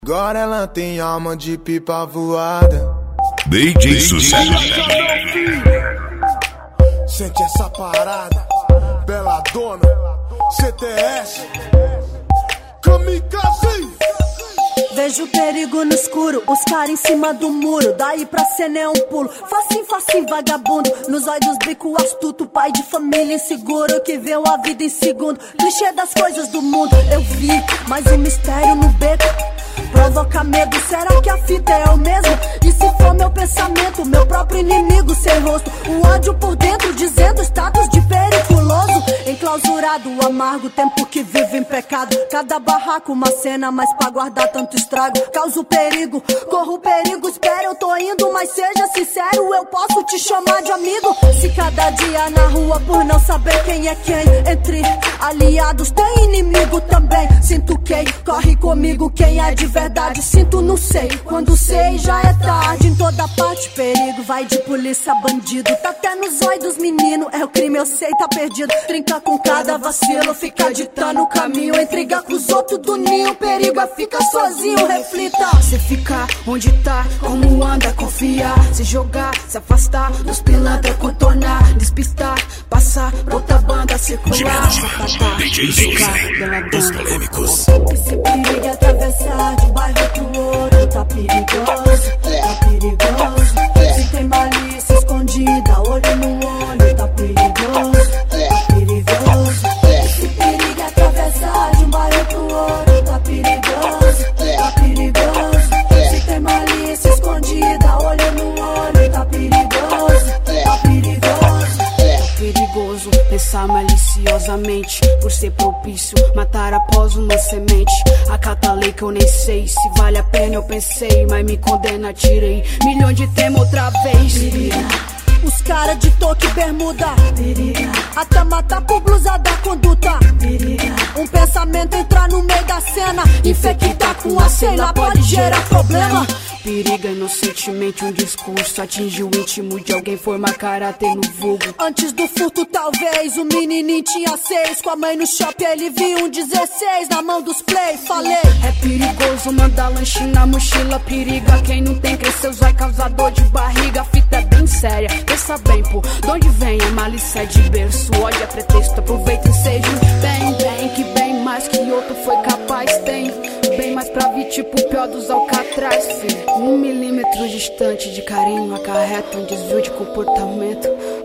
Agora ela tem alma de pipa voada. DJ Sucesso. Sente essa parada, bela dona, CTS, Kamikaze. Vejo perigo no escuro, os caras em cima do muro. Daí pra cena é um pulo, facinho, facinho, vagabundo. Nos olhos dos bico astuto, pai de família inseguro, que vê a vida em segundo. Clichê das coisas do mundo, eu vi mais um mistério no beco. Provoca medo, será que a fita é o mesmo? E se for meu pensamento, meu próprio inimigo sem rosto? O ódio por dentro, dizendo status de periculoso. Enclausurado, amargo, tempo que vive em pecado. Cada barraco uma cena, mas pra guardar tanto estrago. Causo perigo, corro perigo, espero, eu tô indo. Mas seja sincero, eu posso te chamar de amigo. Se cada dia na rua, por não saber quem é quem, entre aliados tem inimigo também. Sinto quem corre comigo, quem é de verdade, sinto, não sei. Quando sei, já é tarde. Em toda parte, perigo, vai de polícia, bandido. Tá até nos olhos dos meninos, é o crime, eu sei, tá perdido. Trinca com cada vacilo, fica ditando o caminho. Intriga com os outros do ninho, perigo é ficar sozinho, reflita. Se ficar onde tá, como anda, confiar. Se jogar, se afastar dos pilantra, contornar, despistar, passar pra outra banda, circular. DJ Sucesso, os polêmicos. Se perigo é atravessar de um bairro pro outro, tá perigoso, tá perigoso. Se tem malícia escondida, olho no olho, tá perigoso, tá perigoso. Se perigo é atravessar de um bairro pro outro, tá perigoso, tá perigoso. Se tem malícia escondida, olho no olho, tá perigoso, tá perigoso. Perigoso pensar maliciosamente, por ser propício matar após uma semente. Acata a lei que eu nem sei se vale a pena, eu pensei, mas me condena, tirei milhões de tema outra vez. Os cara de toque bermuda, até matar por blusa da conduta. Um pensamento entrar no meio da cena, infectar com a cena pode gerar problema. Periga inocentemente um discurso, atinge o íntimo de alguém, forma caráter no vulgo. Antes do furto talvez, o menininho tinha 6. Com a mãe no shopping ele viu um 16 na mão dos play, falei. É perigoso mandar lanche na mochila, periga quem não tem, cresceu vai causar dor de barriga. A fita é bem séria, pensa bem, pô, de onde vem a malícia de berço? Ódio é pretexto, aproveita e seja bem, que bem mais que outro foi capaz, tem bem mais pra vir, tipo o pior dos alcatraz, filho. 1 milímetro distante de carinho acarreta um desvio de comportamento.